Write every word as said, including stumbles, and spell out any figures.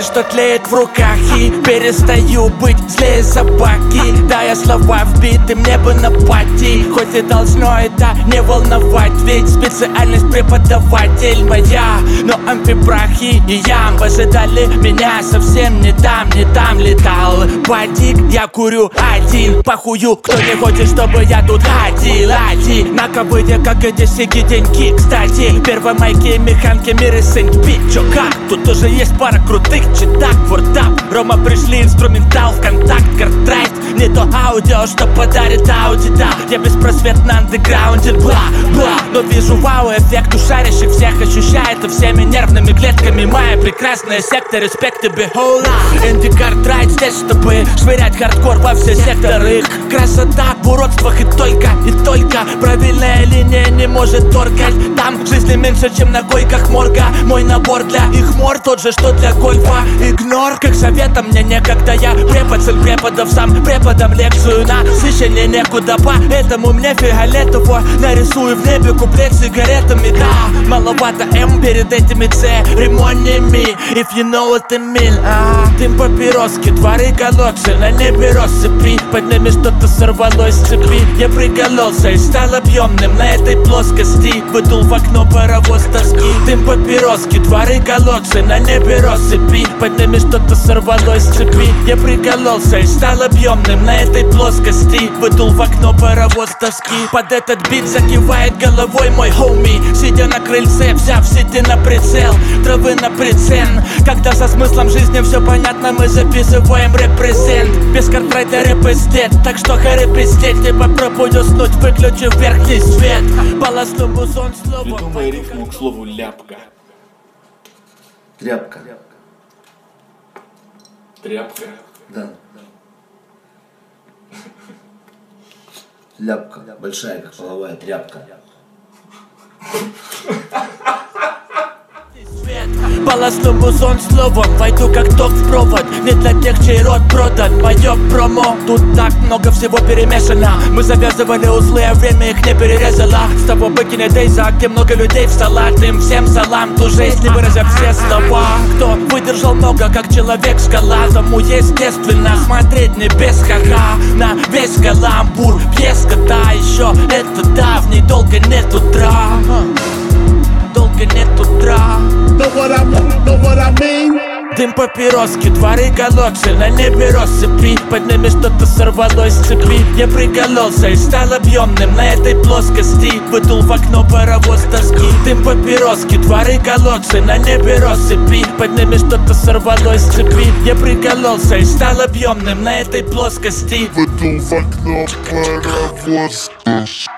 знаю, что тлеет в руках, и перестаю быть злее собаки. Да, я слова вбиты мне бы на пати, хоть и должно это не волновать, ведь специальность преподаватель моя. Но амфибрахи и ям ожидали меня совсем не там, не там летал падик. Я курю один, похую, кто не хочет, чтобы я тут ходил один. На ковыде, как эти сики деньги. Кстати, первомайки, механки, миры, сэньпи. Чё как? Тут тоже есть пара крутых читак, вордап. Рома пришли, инструментал, ВКонтакт, картрайт. Не то аудио, что подарит ауди, да. Я беспросветно на андеграунде, бла-бла. Но вижу вау-эффект у шарящих, всех ощущает, и всеми нервными клетками моя прекрасная секта. Респект тебе, хола. Энди Картрайт здесь, чтобы швырять хардкор во все секторы. Их красота в уродствах и только, и только правильная линия не может торкать. Там жизни меньше, чем на койках морга. Мой набор для их мор тот же, что для гольфа. Игнор, как советом мне некогда. Я препод, цель преподов, сам преподам лекцию на священне некуда. Поэтому мне фиолетово нарисую в небе куплет сигаретами. Да, маловато М перед этими церемониями. If you know what I mean. а, Дым папироски, дворы колодцы, на небе россыпи. Под ними что-то сорвалось с цепи. Я прикололся и стал объемным на этой плоскости. Выдул в окно паровоз тоски. Дым папироски, дворы колодцы, на небе россыпи. Под ними что-то сорвалось с цепи. Я прикололся и стал объемным на этой плоскости. Выдул в окно паровоз тоски. Под этот бит закивает головой мой хоуми, сидя на крыльце, взяв сети на прицел. Травы на прицен. Когда со смыслом жизни все понятно, мы записываем репрезент. Без картрайта рэп эстет, так что харе пиздеть. Не попробуй уснуть, выключив верхний свет. Полосну музон словом. Придумай рифму к слову ляпка. Тряпка. Тряпка. Да. Ляпка. Большая, как половая тряпка. Полосну музон словом, войду как ток в провод. Не для тех, чей рот продан, мое промо. Тут так много всего перемешано. Мы завязывали узлы, а время их не перерезало. С того быкиня Дейза, где много людей в салат. Им всем салам, ту жизнь, не выразя все слова. Кто выдержал много, как человек-скала, тому естественно смотреть не без ха-ха. На весь каламбур, пьеска, да, еще это давний. Долго нет утра, долго нет утра. Know what I mean? Know what I mean? Дым папироски, дворы колодцы, на небе россыпи. Под ними что-то сорвалось с цепи. Я прикололся и стал объемным на этой плоскости. Выдул в окно паровоз тоски. Дым папироски, дворы колодцы, на небе россыпи. Под ними что-то сорвалось с цепи. Я прикололся и стал объемным на этой плоскости. Выдул в окно паровоз.